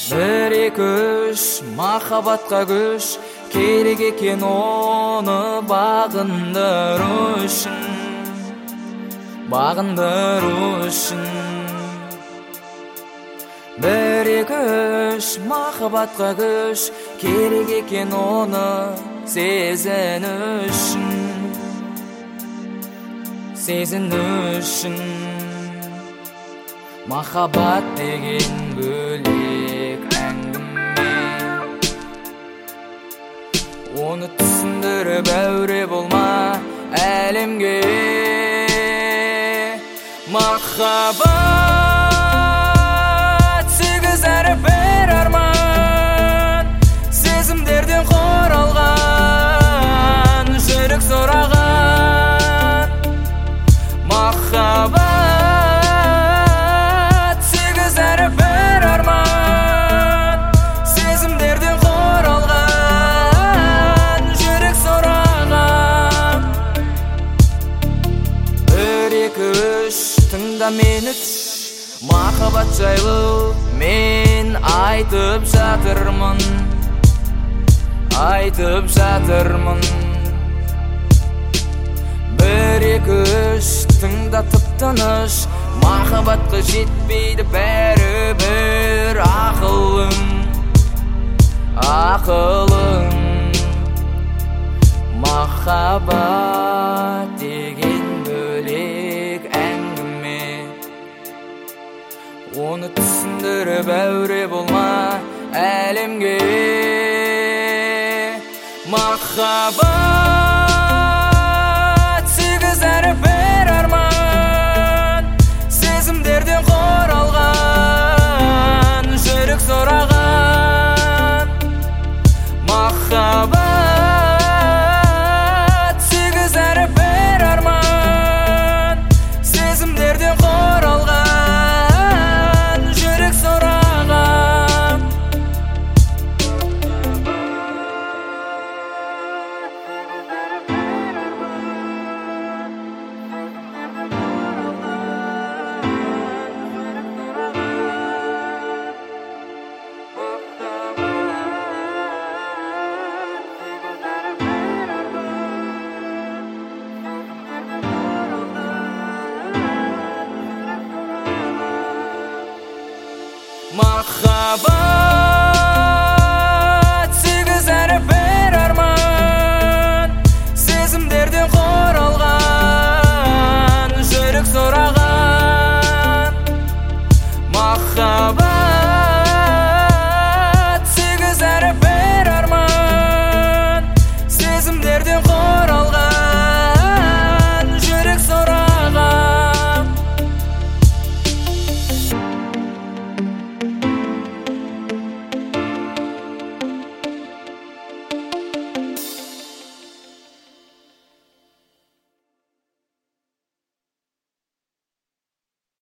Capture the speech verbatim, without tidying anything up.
бір екі үш махаббатқа күш керек екен, оны бағындыру үшін, бағындыру үшін. бір екі үш махаббатқа күш керек екен, оны сезіну үшін, сезіну үшін. Махаббат деген бөлек әңгіме, оны түсіндіріп әуре болма әлемге. Махаббат сегіз әрі бір арман, сезімдерден құралған, жүрек сұраған. Махаббат сегіз әрі бір арман, сезімдерден құралған, жүрек сұраған. бір екі үш тыңда мені, махаббат жайлы мен айтып жатырмын, айтып жатырмын. бір екі үш тыңда тып-тыныш, махаббатқа жетпейді бәрібір ақылың, ақылың. Махаббат деген бөлек әңгіме, оны түсіндіріп әуре болма әлемге. Махаббат сегіз әрі бір арман, сезімдерден құралған, жүрек сұраған. Махаббат сегіз әрі бір арман, сезімдерден құралған, жүрек сұраған. Махаббат